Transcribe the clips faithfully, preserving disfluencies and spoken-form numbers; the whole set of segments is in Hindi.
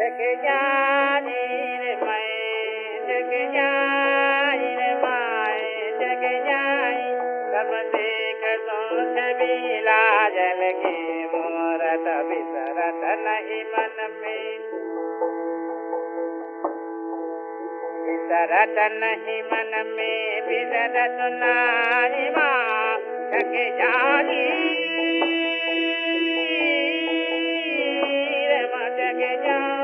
जग जानी रे मैं जग जाई रे माए जग जाई सब देख सोच बिला जल के मोरत बिसरत नहीं मन में बिसरत नहीं मन में बिसरत नहीं माँ जग जानी रे माँ जग जाओ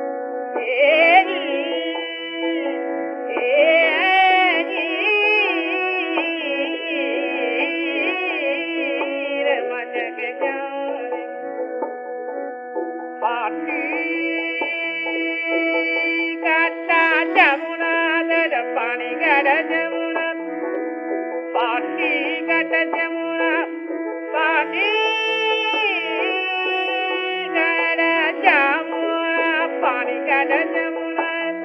पानी गड़ जमुना पानी गड़ जमुना पानी गड़ जमुना पानी गड़ जमुना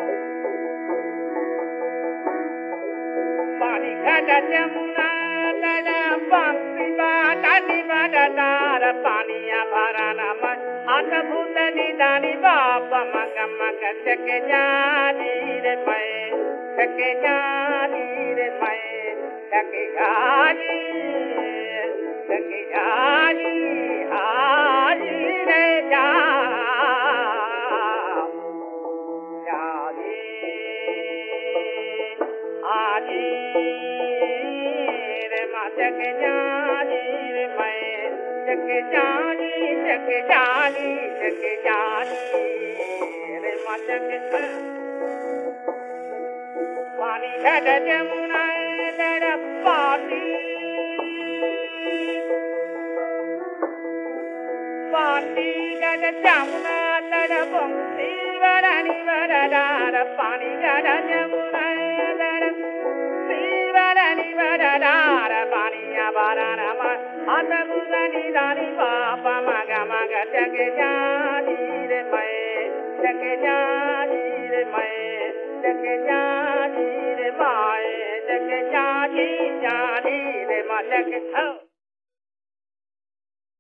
पानी गड़ जमुना गड़ पानी बाटी बड़दार पानिया भरा नमन हाथ भूत निदानी बाप मग मग जग जानी रे मैं जग जानी रे मैं जग जानी जग जानी हाजी रे जा जानी हाजी रे माँ जग जानी रे मैं जग जानी जग जानी जग जानी रे माँ जग पानी गड़ जमुना गड़ पानी पानी गड़ जमुना गड़ बंसी बरनी बरदार पानी गड़ जमुना गड़ बरनी बरदार पानिया बरन हाथ बुदनी दानी बाप मग मग जग जानी रे मैं जग जानी रे मैं जग जानी रे माए जग जानी जानी रे माँ जग